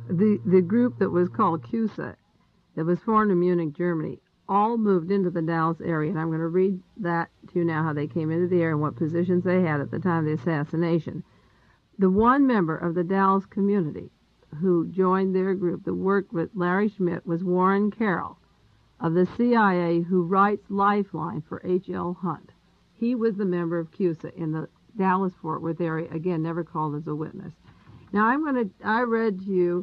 The group that was called CUSA, that was formed in Munich, Germany, all moved into the Dallas area, and I'm going to read that to you now, how they came into the area and what positions they had at the time of the assassination. The one member of the Dallas community who joined their group that worked with Larry Schmidt was Warren Carroll of the CIA, who writes Lifeline for H.L. Hunt. He was the member of CUSA in the Dallas-Fort Worth area, again, never called as a witness. Now, I read to you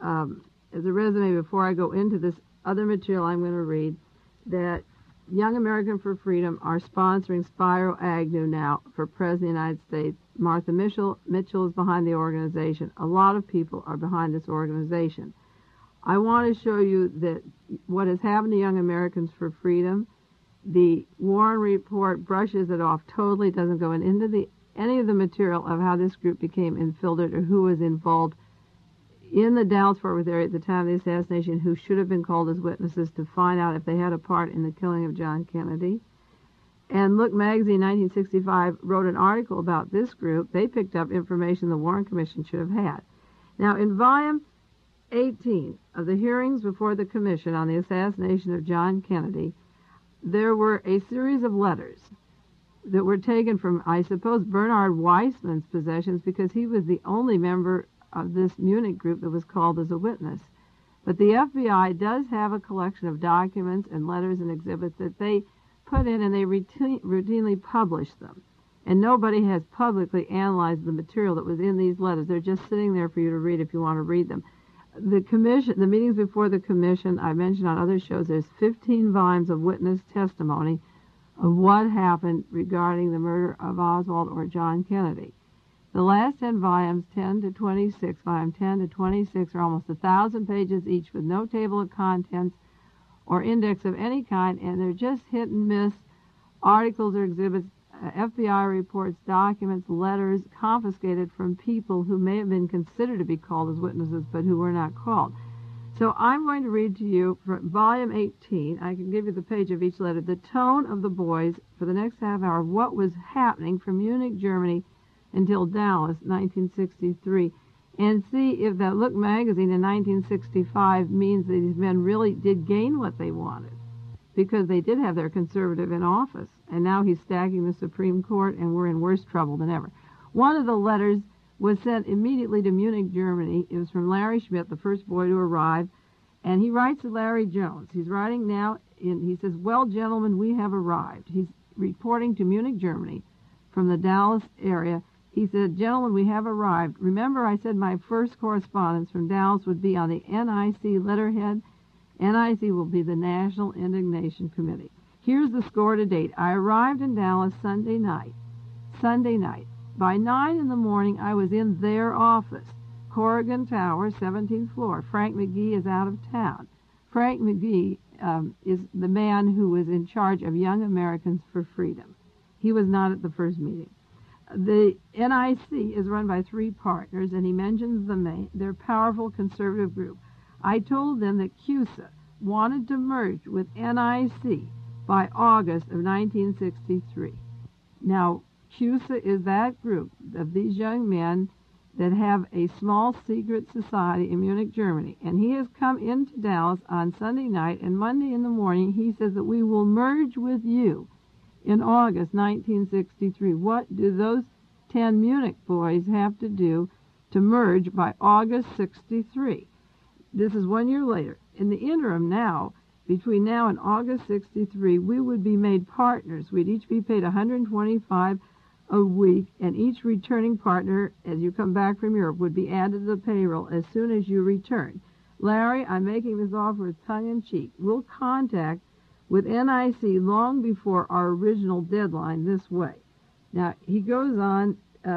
as a resume before I go into this other material I'm going to read that Young American for Freedom are sponsoring Spiro Agnew now for President of the United States. Martha Mitchell is behind the organization. A lot of people are behind this organization. I want to show you that what has happened to Young Americans for Freedom, the Warren Report brushes it off totally, doesn't go into any of the material of how this group became infiltrated or who was involved in the Dallas-Fort Worth area at the time of the assassination, who should have been called as witnesses to find out if they had a part in the killing of John Kennedy. And Look Magazine, 1965, wrote an article about this group. They picked up information the Warren Commission should have had. Now, in volume 18 of the hearings before the Commission on the assassination of John Kennedy, there were a series of letters that were taken from, I suppose, Bernard Weissman's possessions, because he was the only member of this Munich group that was called as a witness. But the FBI does have a collection of documents and letters and exhibits that they put in, and they routinely publish them. And nobody has publicly analyzed the material that was in these letters. They're just sitting there for you to read if you want to read them. The commission, the meetings before the commission, I mentioned on other shows, there's 15 volumes of witness testimony of what happened regarding the murder of Oswald or John Kennedy. The last 10 volumes, 10 to 26, volume 10 to 26, are almost 1,000 pages each with no table of contents or index of any kind, and they're just hit and miss articles or exhibits, FBI reports, documents, letters confiscated from people who may have been considered to be called as witnesses but who were not called. So I'm going to read to you from volume 18. I can give you the page of each letter. The tone of the boys for the next half hour of what was happening from Munich, Germany, until Dallas, 1963, and see if that Look magazine in 1965 means that these men really did gain what they wanted, because they did have their conservative in office, and now he's stacking the Supreme Court, and we're in worse trouble than ever. One of the letters was sent immediately to Munich, Germany. It was from Larry Schmidt, the first boy to arrive, and he writes to Larry Jones. He's writing now, he says, "Well, gentlemen, we have arrived." He's reporting to Munich, Germany, from the Dallas area. He said, "Gentlemen, we have arrived. Remember I said my first correspondence from Dallas would be on the NIC letterhead? NIC will be the National Indignation Committee. Here's the score to date. I arrived in Dallas Sunday night. By 9 in the morning, I was in their office. Corrigan Tower, 17th floor. Frank McGee is out of town." Frank McGee is the man who was in charge of Young Americans for Freedom. He was not at the first meeting. The NIC is run by 3 partners, and he mentions their powerful conservative group. I told them that CUSA wanted to merge with NIC by August of 1963. Now, CUSA is that group of these young men that have a small secret society in Munich, Germany. And he has come into Dallas on Sunday night, and Monday in the morning he says that we will merge with you in August 1963. What do those 10 Munich boys have to do to merge by August 63? This is 1 year later. In the interim now, between now and August 63, we would be made partners. We'd each be paid $125 a week, and each returning partner, as you come back from Europe, would be added to the payroll as soon as you return. Larry, I'm making this offer tongue-in-cheek. We'll contact with NIC long before our original deadline this way. Now, he goes on,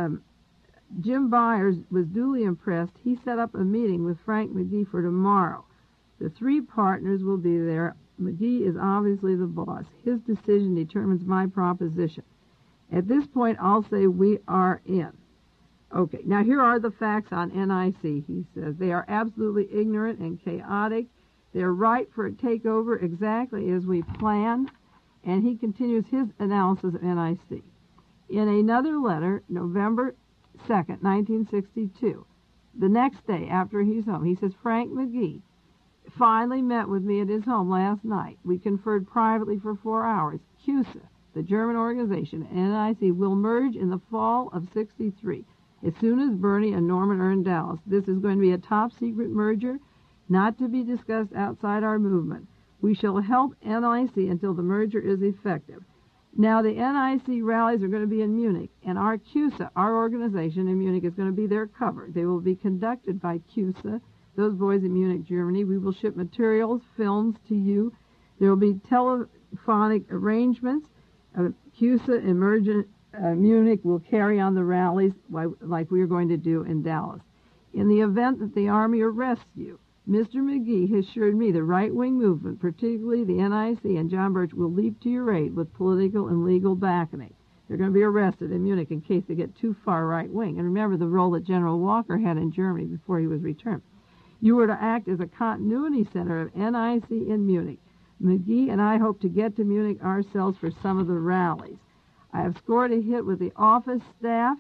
Jim Byers was duly impressed. He set up a meeting with Frank McGee for tomorrow. The 3 partners will be there. McGee is obviously the boss. His decision determines my proposition. At this point, I'll say we are in. Okay, now here are the facts on NIC, he says. They are absolutely ignorant and chaotic. They're ripe for a takeover exactly as we planned. And he continues his analysis of NIC. In another letter, November 2nd, 1962, the next day after he's home, he says, Frank McGee finally met with me at his home last night. We conferred privately for 4 hours. CUSA, the German organization, and NIC will merge in the fall of '63, as soon as Bernie and Norman are in Dallas. This is going to be a top-secret merger, not to be discussed outside our movement. We shall help NIC until the merger is effective. Now, the NIC rallies are going to be in Munich, and our CUSA, our organization in Munich, is going to be their cover. They will be conducted by CUSA, those boys in Munich, Germany. We will ship materials, films to you. There will be telephonic arrangements. CUSA in Munich will carry on the rallies like we are going to do in Dallas. In the event that the Army arrests you, Mr. McGee has assured me the right-wing movement, particularly the NIC and John Birch, will leap to your aid with political and legal backing. They're going to be arrested in Munich in case they get too far right-wing. And remember the role that General Walker had in Germany before he was returned. You were to act as a continuity center of NIC in Munich. McGee and I hope to get to Munich ourselves for some of the rallies. I have scored a hit with the office staff.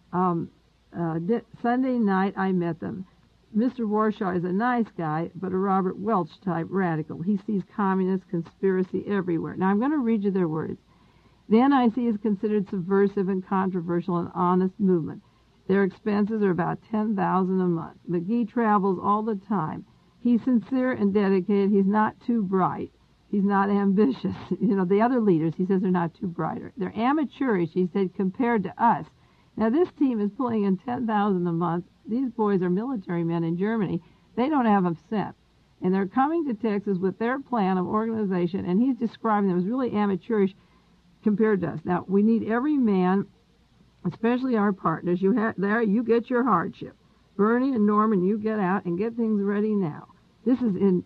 Sunday night I met them. Mr. Warshaw is a nice guy, but a Robert Welch-type radical. He sees communist conspiracy everywhere. Now, I'm going to read you their words. The NIC is considered subversive and controversial and honest movement. Their expenses are about $10,000 a month. McGee travels all the time. He's sincere and dedicated. He's not too bright. He's not ambitious. The other leaders, he says, are not too bright. They're amateurish, he said, compared to us. Now, this team is pulling in $10,000 a month. These boys are military men in Germany. They don't have a cent. And they're coming to Texas with their plan of organization, and he's describing them as really amateurish compared to us. Now, we need every man, especially our partners. You get your hardship. Bernie and Norman, you get out and get things ready now. This is in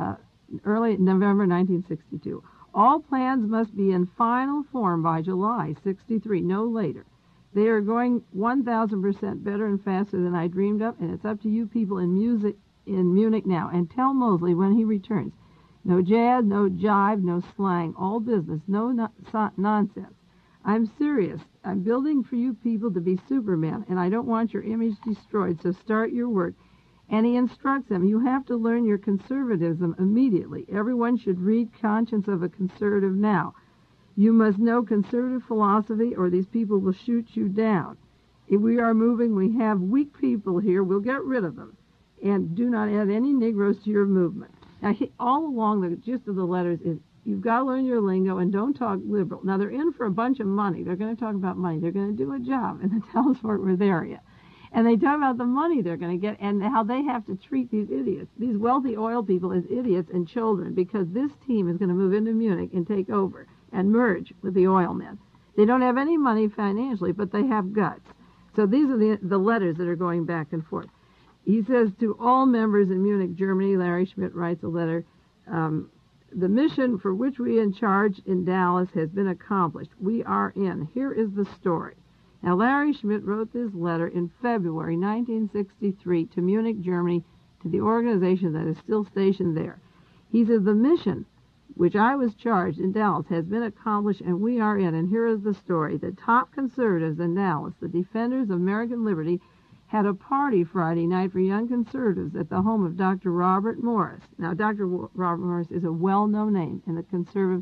early November 1962. All plans must be in final form by July '63, no later. They are going 1,000% better and faster than I dreamed of, and it's up to you people in Munich now. And tell Mosley when he returns. No jazz, no jive, no slang, all business, no nonsense. I'm serious. I'm building for you people to be Superman, and I don't want your image destroyed, so start your work. And he instructs them, you have to learn your conservatism immediately. Everyone should read Conscience of a Conservative now. You must know conservative philosophy or these people will shoot you down. If we are moving, we have weak people here. We'll get rid of them. And do not add any Negroes to your movement. Now, all along, the gist of the letters is you've got to learn your lingo and don't talk liberal. Now, they're in for a bunch of money. They're going to talk about money. They're going to do a job in the Dallas-Fort Worth area. And they talk about the money they're going to get and how they have to treat these idiots, these wealthy oil people, as idiots and children, because this team is going to move into Munich and take over and merge with the oil men. They don't have any money financially, but they have guts. So these are the letters that are going back and forth. He says to all members in Munich, Germany, Larry Schmidt writes a letter, the mission for which we are in charge in Dallas has been accomplished. We are in. Here is the story. Now, Larry Schmidt wrote this letter in February 1963 to Munich, Germany, to the organization that is still stationed there. He says, the mission which I was charged in Dallas has been accomplished, and we are in. And here is the story. The top conservatives in Dallas, the defenders of American liberty, had a party Friday night for young conservatives at the home of Dr. Robert Morris. Now, Dr. Robert Morris is a well-known name in the conservative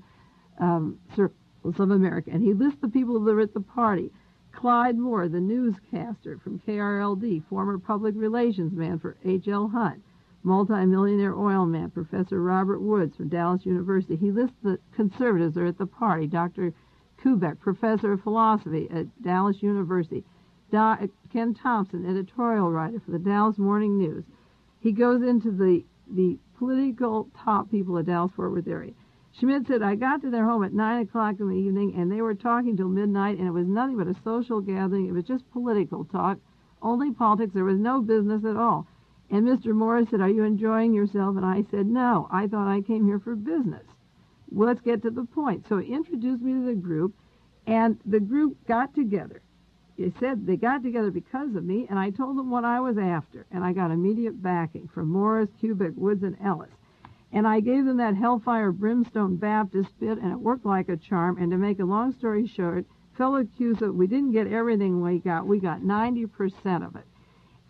circles of America, and he lists the people who live at the party. Clyde Moore, the newscaster from KRLD, former public relations man for H.L. Hunt, multimillionaire oil man, Professor Robert Woods from Dallas University. He lists the conservatives that are at the party. Dr. Kubek, professor of philosophy at Dallas University. Ken Thompson, editorial writer for the Dallas Morning News. He goes into the political top people of Dallas-Fort Worth area. Schmidt said, I got to their home at 9 o'clock in the evening, and they were talking till midnight, and it was nothing but a social gathering. It was just political talk, only politics. There was no business at all. And Mr. Morris said, are you enjoying yourself? And I said, no, I thought I came here for business. Well, let's get to the point. So he introduced me to the group, and the group got together. He said they got together because of me, and I told them what I was after, and I got immediate backing from Morris, Kubik, Woods, and Ellis. And I gave them that hellfire brimstone Baptist bit, and it worked like a charm. And to make a long story short, fellow CUSA, we didn't get everything we got. We got 90% of it.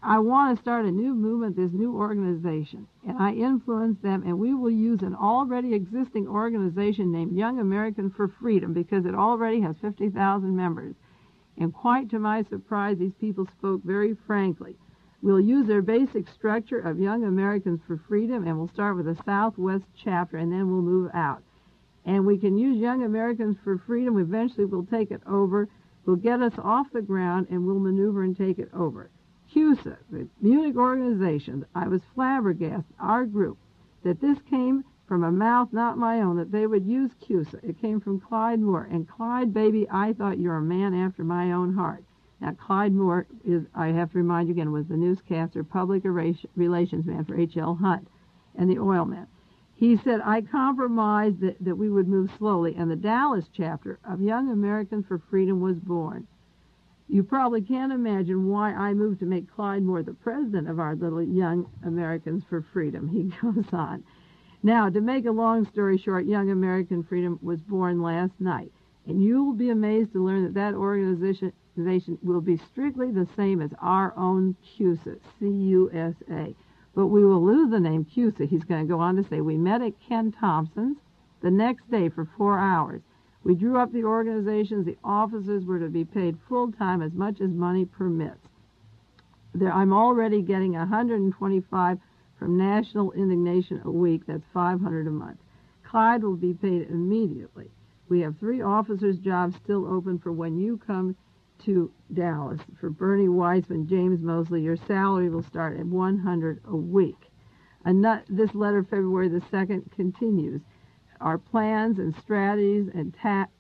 I want to start a new movement, this new organization, and I influence them, and we will use an already existing organization named Young Americans for Freedom because it already has 50,000 members. And quite to my surprise, these people spoke very frankly. We'll use their basic structure of Young Americans for Freedom, and we'll start with the Southwest chapter, and then we'll move out. And we can use Young Americans for Freedom. Eventually, we'll take it over. We'll get us off the ground, and we'll maneuver and take it over. CUSA, the Munich organization, I was flabbergasted, our group, that this came from a mouth not my own, that they would use CUSA. It came from Clyde Moore. And Clyde, baby, I thought you're a man after my own heart. Now, Clyde Moore is, I have to remind you again, was the newscaster, public relations man for H.L. Hunt and the oil man. He said, I compromised that we would move slowly, and the Dallas chapter of Young Americans for Freedom was born. You probably can't imagine why I moved to make Clyde Moore the president of our little Young Americans for Freedom. He goes on. Now, to make a long story short, Young American Freedom was born last night, and you will be amazed to learn that organization will be strictly the same as our own CUSA, C-U-S-A. But we will lose the name CUSA. He's going to go on to say, we met at Ken Thompson's the next day for 4 hours. We drew up the organizations. The officers were to be paid full-time as much as money permits. I'm already getting $125 from National Indignation a week. That's $500 a month. Clyde will be paid immediately. We have 3 officers' jobs still open for when you come to Dallas. For Bernie Weissman, James Mosley, your salary will start at $100 a week. This letter, February the 2nd, continues. Our plans and strategies and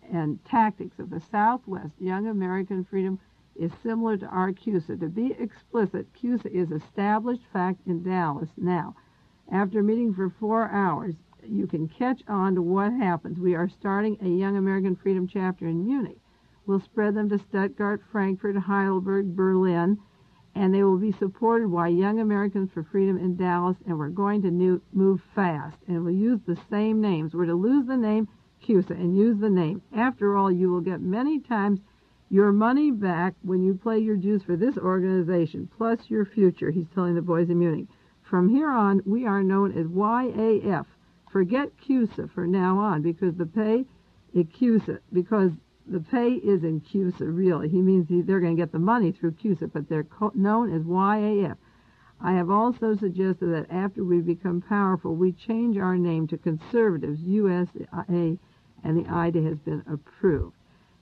tactics of the Southwest Young American Freedom is similar to our CUSA. To be explicit, CUSA is established fact in Dallas now. After meeting for 4 hours, you can catch on to what happens. We are starting a Young American Freedom chapter in Munich. We'll spread them to Stuttgart, Frankfurt, Heidelberg, Berlin, and they will be supported by Young Americans for Freedom in Dallas, and we're going to move fast, and we'll use the same names. We're to lose the name CUSA and use the name. After all, you will get many times your money back when you play your dues for this organization, plus your future, he's telling the boys in Munich. From here on, we are known as YAF. Forget CUSA for now on, because the pay is CUSA, because the pay is in CUSA, really. He means they're going to get the money through CUSA, but they're known as YAF. I have also suggested that after we become powerful, we change our name to Conservatives, USA, and the IDA has been approved.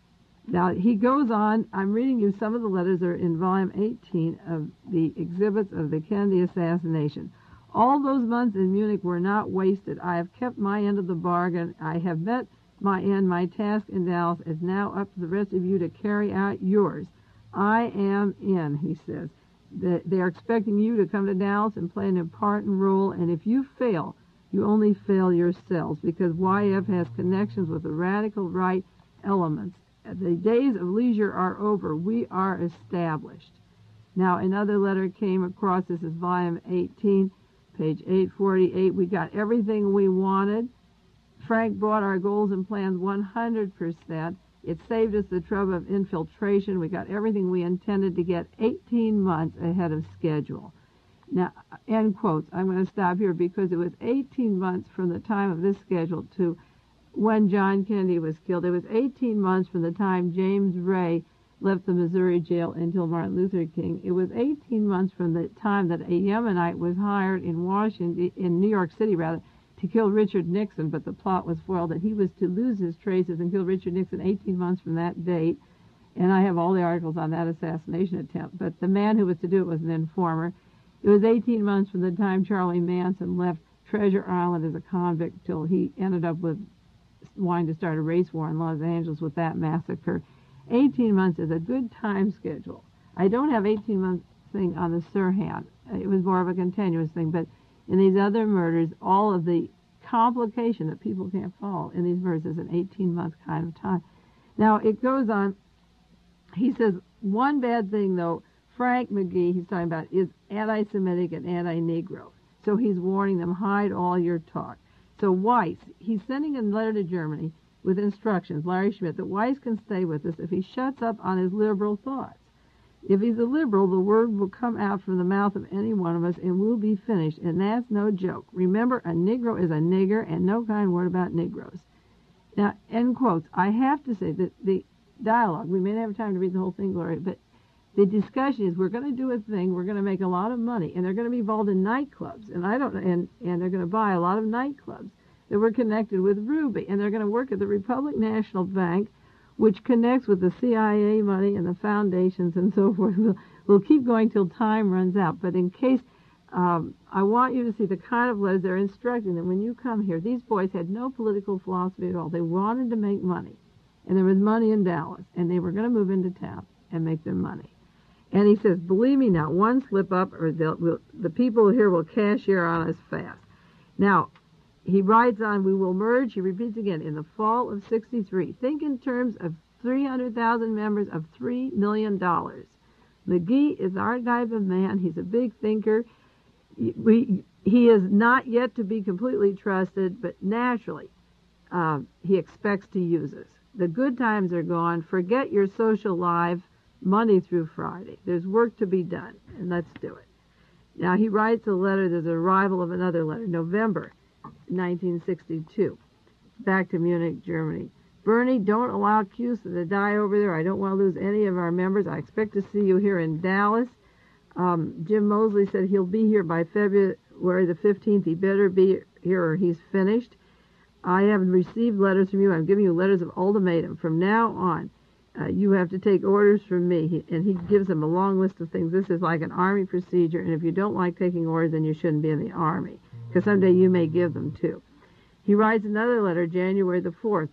Now, he goes on. I'm reading you some of the letters that are in Volume 18 of the exhibits of the Kennedy assassination. All those months in Munich were not wasted. I have kept my end of the bargain. I have met my end. My task in Dallas is now up to the rest of you to carry out yours. I am in, he says. They are expecting you to come to Dallas and play an important role, and if you fail, you only fail yourselves, because YF has connections with the radical right elements. The days of leisure are over. We are established. Now, another letter came across. This is Volume 18, page 848. We got everything we wanted. Frank brought our goals and plans 100%. It saved us the trouble of infiltration. We got everything we intended to get 18 months ahead of schedule. Now, end quotes. I'm going to stop here because it was 18 months from the time of this schedule to when John Kennedy was killed. It was 18 months from the time James Ray left the Missouri jail until Martin Luther King. It was 18 months from the time that a Yemenite was hired in New York City, to kill Richard Nixon, but the plot was foiled that he was to lose his traces and kill Richard Nixon 18 months from that date. And I have all the articles on that assassination attempt. But the man who was to do it was an informer. It was 18 months from the time Charlie Manson left Treasure Island as a convict till he ended up with wanting to start a race war in Los Angeles with that massacre. 18 months is a good time schedule. I don't have 18 months thing on the Sirhan. It was more of a continuous thing, but in these other murders, all of the complication that people can't follow in these murders is an 18-month kind of time. Now, it goes on. He says, one bad thing, though, Frank McGee, he's talking about, is anti-Semitic and anti-Negro. So he's warning them, hide all your talk. So Weiss, he's sending a letter to Germany with instructions, Larry Schmidt, that Weiss can stay with us if he shuts up on his liberal thoughts. If he's a liberal, the word will come out from the mouth of any one of us and we'll be finished, and that's no joke. Remember, a Negro is a nigger, and no kind word about Negroes. Now, end quotes. I have to say that the dialogue, we may not have time to read the whole thing, Gloria, but the discussion is we're going to do a thing, we're going to make a lot of money, and they're going to be involved in nightclubs, and they're going to buy a lot of nightclubs that were connected with Ruby, and they're going to work at the Republic National Bank, which connects with the CIA money and the foundations and so forth. We'll keep going till time runs out. But in case, I want you to see the kind of letters they're instructing them when you come here. These boys had no political philosophy at all. They wanted to make money. And there was money in Dallas. And they were going to move into town and make their money. And he says, believe me, not one slip up or the people here will cashier on us fast. Now, he writes on, we will merge, he repeats again, in the fall of 63. Think in terms of 300,000 members of $3 million. McGee is our type of man. He's a big thinker. He is not yet to be completely trusted, but naturally, he expects to use us. The good times are gone. Forget your social life, Monday through Friday. There's work to be done, and let's do it. Now, he writes a letter. There's a rival of another letter, November 1962, back to Munich, Germany. Bernie, don't allow CUSA to die over there. I don't want to lose any of our members. I expect to see you here in Dallas. Jim Mosley said he'll be here by February the 15th. He better be here or he's finished. I haven't received letters from you. I'm giving you letters of ultimatum. From now on, you have to take orders from me. And he gives them a long list of things. This is like an Army procedure, and if you don't like taking orders, then you shouldn't be in the Army, because someday you may give them too. He writes another letter, January the 4th,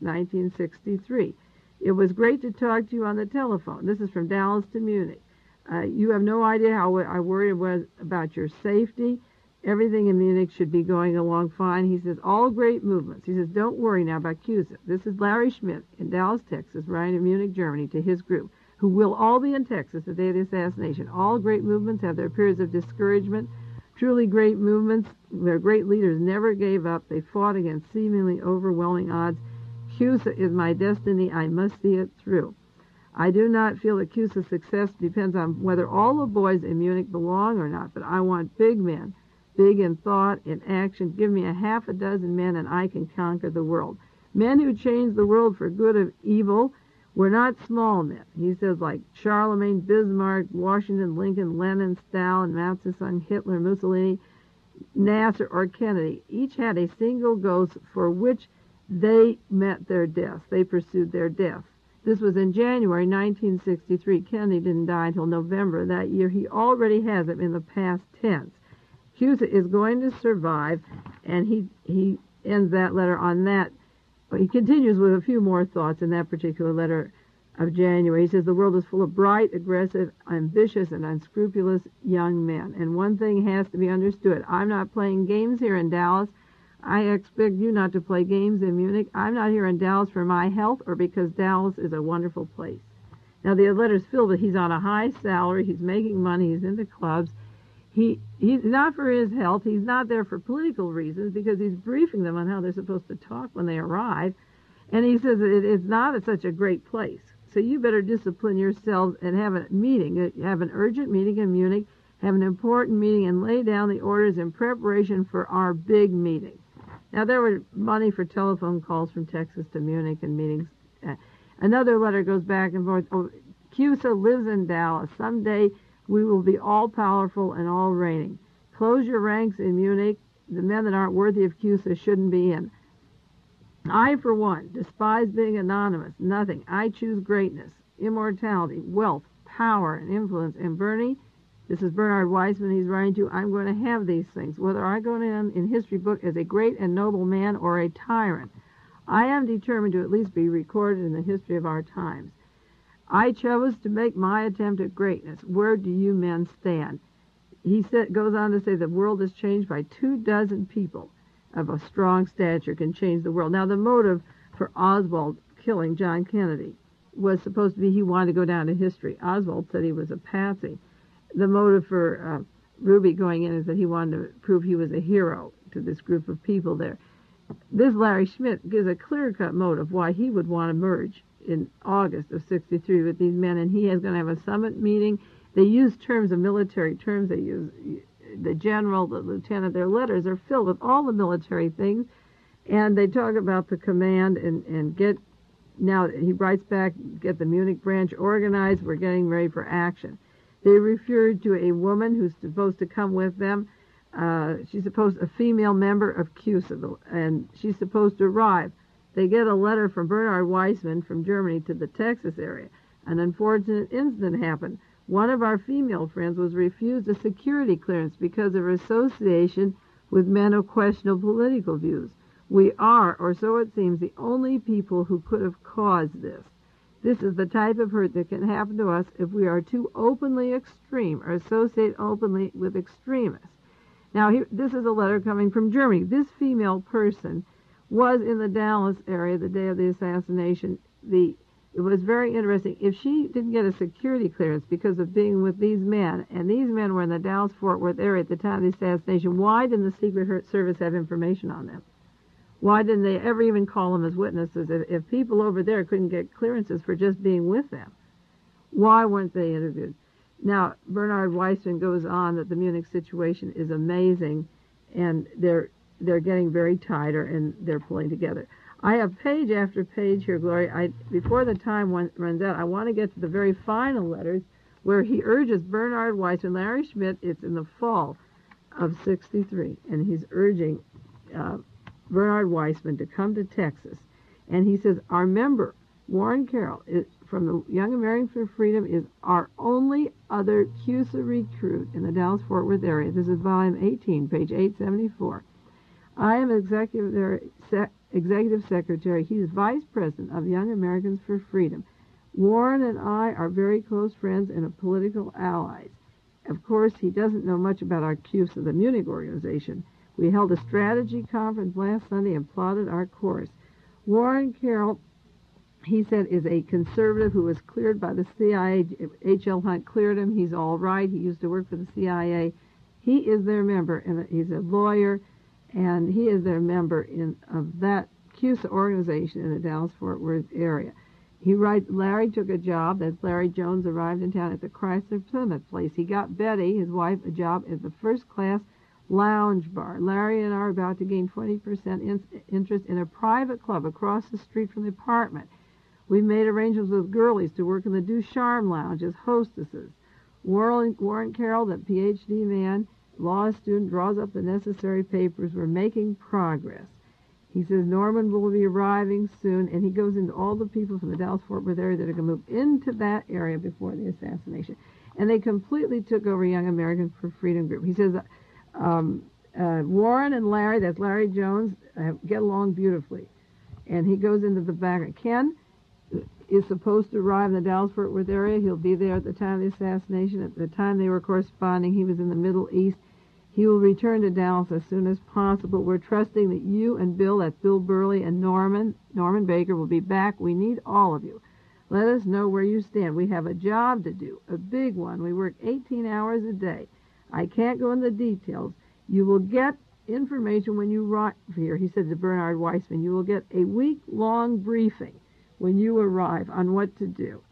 1963. It was great to talk to you on the telephone. This is from Dallas to Munich. You have no idea how I worried was about your safety. Everything in Munich should be going along fine. He says, all great movements. He says, don't worry now about CUSA. This is Larry Schmidt in Dallas, Texas, writing to Munich, Germany, to his group, who will all be in Texas the day of the assassination. All great movements have their periods of discouragement. Truly great movements, their great leaders never gave up. They fought against seemingly overwhelming odds. CUSA is my destiny. I must see it through. I do not feel that CUSA's success depends on whether all the boys in Munich belong or not, but I want big men, big in thought, in action. Give me a half a dozen men and I can conquer the world. Men who change the world for good or evil. We're not small men. He says, like Charlemagne, Bismarck, Washington, Lincoln, Lenin, Stalin, Mao Zedong, Hitler, Mussolini, Nasser, or Kennedy. Each had a single goal for which they met their deaths. They pursued their deaths. This was in January 1963. Kennedy didn't die until November of that year. He already has them in the past tense. CUSA is going to survive, and he ends that letter on that. He continues with a few more thoughts in that particular letter of January. He says, the world is full of bright, aggressive, ambitious, and unscrupulous young men. And one thing has to be understood. I'm not playing games here in Dallas. I expect you not to play games in Munich. I'm not here in Dallas for my health or because Dallas is a wonderful place. Now, the letter's filled with he's on a high salary, he's making money, he's in the clubs. He's not for his health. He's not there for political reasons because he's briefing them on how they're supposed to talk when they arrive. And he says it's not such a great place. So you better discipline yourselves and have a meeting, have an urgent meeting in Munich, have an important meeting, and lay down the orders in preparation for our big meeting. Now, there were money for telephone calls from Texas to Munich and meetings. Another letter goes back and forth. Oh, CUSA lives in Dallas. Someday we will be all-powerful and all-reigning. Close your ranks in Munich. The men that aren't worthy of CUSA shouldn't be in. I, for one, despise being anonymous. Nothing. I choose greatness, immortality, wealth, power, and influence. And Bernie, this is Bernard Weissman he's writing to, I'm going to have these things, whether I go down in history book as a great and noble man or a tyrant. I am determined to at least be recorded in the history of our times. I chose to make my attempt at greatness. Where do you men stand? He goes on to say the world is changed by 24 people of a strong stature can change the world. Now, the motive for Oswald killing John Kennedy was supposed to be he wanted to go down to history. Oswald said he was a patsy. The motive for Ruby going in is that he wanted to prove he was a hero to this group of people there. This Larry Schmidt gives a clear-cut motive why he would want to merge in August of 63 with these men, and he is going to have a summit meeting, They use terms of military terms. They use the general, the lieutenant. Their letters are filled with all the military things, and they talk about the command and get. Now he writes back, get the Munich branch organized. We're getting ready for action. They referred to a woman who's supposed to come with them. She's a female member of CUSA, and she's supposed to arrive. They get a letter from Bernard Weissman from Germany to the Texas area. An unfortunate incident happened. One of our female friends was refused a security clearance because of her association with men of questionable political views. We are, or so it seems, the only people who could have caused this. This is the type of hurt that can happen to us if we are too openly extreme or associate openly with extremists. Now, this is a letter coming from Germany. This female person was in the Dallas area the day of the assassination. It was very interesting. If she didn't get a security clearance because of being with these men, and these men were in the Dallas-Fort Worth area at the time of the assassination, why didn't the Secret Service have information on them? Why didn't they ever even call them as witnesses? If people over there couldn't get clearances for just being with them, why weren't they interviewed? Now, Bernard Weissman goes on that the Munich situation is amazing, and they're getting very tighter, and they're pulling together. I have page after page here, Gloria. Before the time runs out, I want to get to the very final letters where he urges Bernard Weissman, Larry Schmidt, it's in the fall of '63, and he's urging Bernard Weissman to come to Texas. And he says, our member, Warren Carroll, from the Young Americans for Freedom, is our only other CUSA recruit in the Dallas-Fort Worth area. This is volume 18, page 874. I am executive secretary. He is vice president of Young Americans for Freedom. Warren and I are very close friends and political allies. Of course, he doesn't know much about our CUSA, the Munich organization. We held a strategy conference last Sunday and plotted our course. Warren Carroll, he said, is a conservative who was cleared by the CIA. H.L. Hunt cleared him. He's all right. He used to work for the CIA. He is their member, and he's a lawyer, and he is their member of that CUSA organization in the Dallas-Fort Worth area. He writes, Larry took a job. That's Larry Jones arrived in town at the Chrysler Plymouth place. He got Betty, his wife, a job at the first-class lounge bar. Larry and I are about to gain 20% interest in a private club across the street from the apartment. We made arrangements with girlies to work in the Ducharme Lounge as hostesses. Warren Carroll, that Ph.D. man, law student, draws up the necessary papers. We're making progress. He says Norman will be arriving soon, and he goes into all the people from the Dallas-Fort Worth area that are going to move into that area before the assassination. And they completely took over Young Americans for Freedom group. He says Warren and Larry, that's Larry Jones, get along beautifully. And he goes into the background. Ken is supposed to arrive in the Dallas-Fort Worth area. He'll be there at the time of the assassination. At the time they were corresponding, he was in the Middle East. He will return to Dallas as soon as possible. We're trusting that you and Bill, that's Bill Burley, and Norman Baker, will be back. We need all of you. Let us know where you stand. We have a job to do, a big one. We work 18 hours a day. I can't go into the details. You will get information when you arrive here, he said to Bernard Weissman. You will get a week-long briefing when you arrive on what to do.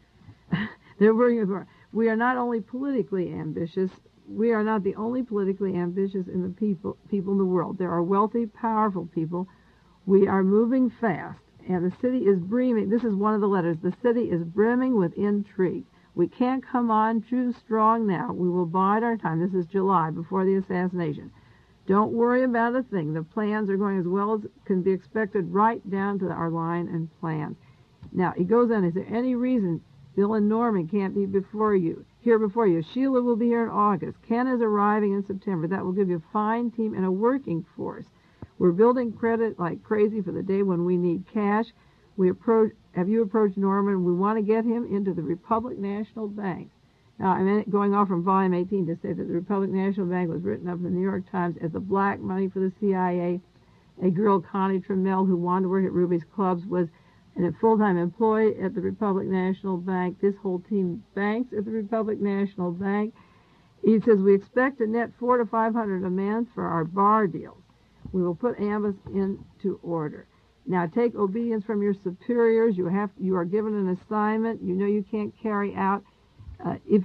We are not only politically ambitious, we are not the only politically ambitious in the people in the world. There are wealthy, powerful people. We are moving fast, and the city is brimming. This is one of the letters. The city is brimming with intrigue. We can't come on too strong now. We will bide our time. This is July, before the assassination. Don't worry about a thing. The plans are going as well as can be expected, right down to our line and plan. Now, he goes on. Is there any reason Bill and Norman can't be here before you? Sheila will be here in August. Ken is arriving in September. That will give you a fine team and a working force. We're building credit like crazy for the day when we need cash. Have you approached Norman? We want to get him into the Republic National Bank. Now, I'm going off from volume 18 to say that the Republic National Bank was written up in the New York Times as the black money for the CIA. A girl, Connie Trammell, who wanted to work at Ruby's Clubs, was a full-time employee at the Republic National Bank. This whole team banks at the Republic National Bank. He says, we expect to net $400 to $500 a month for our bar deals. We will put AMBUS into order. Now, take obedience from your superiors. You are given an assignment you know you can't carry out. If you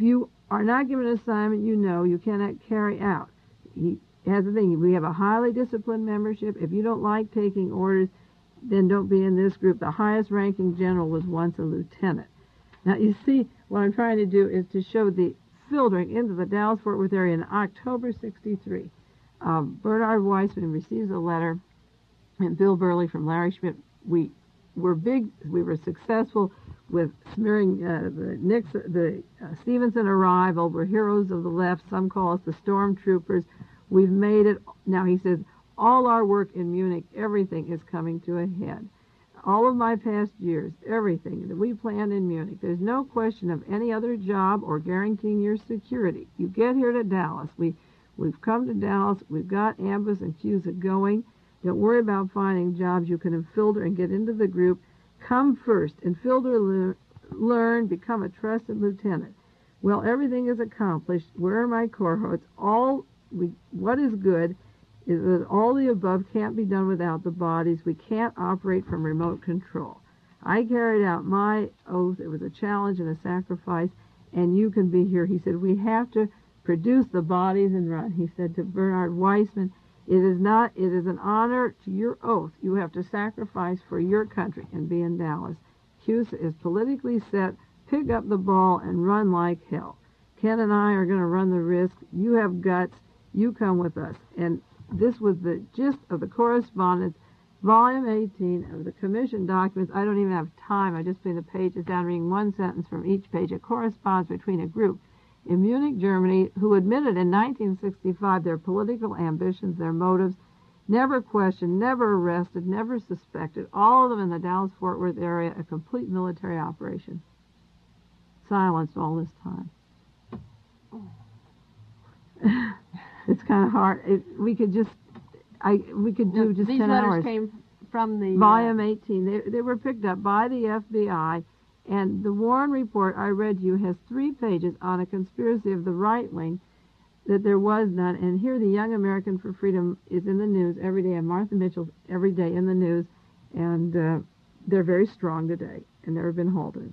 are not given an assignment you cannot carry out. He has the thing, we have a highly disciplined membership. If you don't like taking orders, then don't be in this group. The highest ranking general was once a lieutenant. Now, you see, what I'm trying to do is to show the filtering into the Dallas-Fort Worth area in October 63. Bernard Weissman receives a letter, and Bill Burley from Larry Schmidt. We were successful with smearing the Stevenson arrival. We're heroes of the left. Some call us the stormtroopers. We've made it. Now, he says, all our work in Munich, everything is coming to a head. All of my past years, everything that we planned in Munich, there's no question of any other job or guaranteeing your security. You get here to Dallas. We've come to Dallas. We've got AMBUS and CUSA going. Don't worry about finding jobs. You can filter and get into the group. Come first and filter, learn, become a trusted lieutenant. Well, everything is accomplished. Where are my cohorts? What is good is that all the above can't be done without the bodies. We can't operate from remote control. I carried out my oath. It was a challenge and a sacrifice, and you can be here. He said, we have to produce the bodies and run. He said to Bernard Weissman, it is an honor to your oath. You have to sacrifice for your country and be in Dallas. CUSA is politically set. Pick up the ball and run like hell. Ken and I are going to run the risk. You have guts. You come with us. And this was the gist of the correspondence, volume 18 of the commission documents. I don't even have time. I just put the pages down, reading one sentence from each page. It corresponds between a group in Munich, Germany, who admitted in 1965 their political ambitions, their motives, never questioned, never arrested, never suspected, all of them in the Dallas-Fort Worth area, a complete military operation. Silenced all this time. It's kind of hard. We could do just these 10 hours. These letters came from the... Volume 18. They were picked up by the FBI, and the Warren report I read to you has 3 pages on a conspiracy of the right wing that there was none. And here the Young American for Freedom is in the news every day, and Martha Mitchell's every day in the news, and they're very strong today, and never been halted.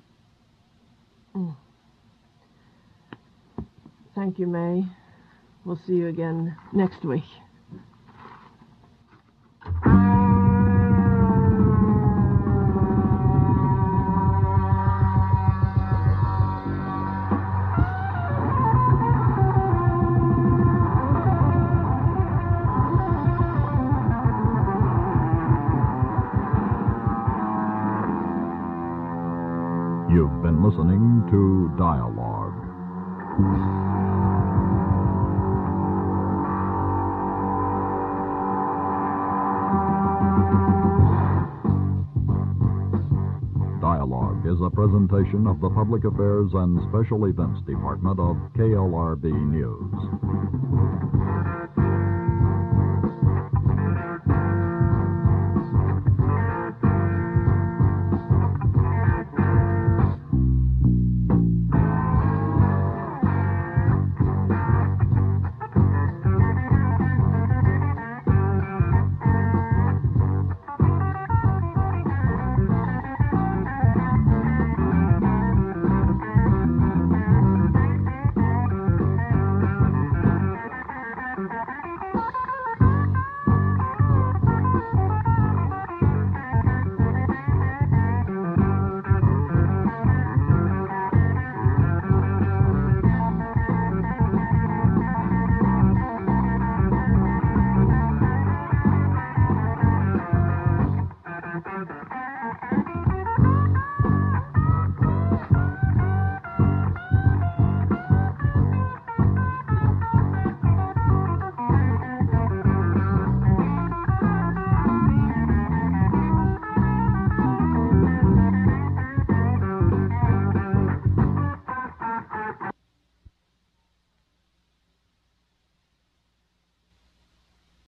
Thank you, May. We'll see you again next week. You've been listening to Dialogue. Dialogue is a presentation of the Public Affairs and Special Events Department of KLRB News.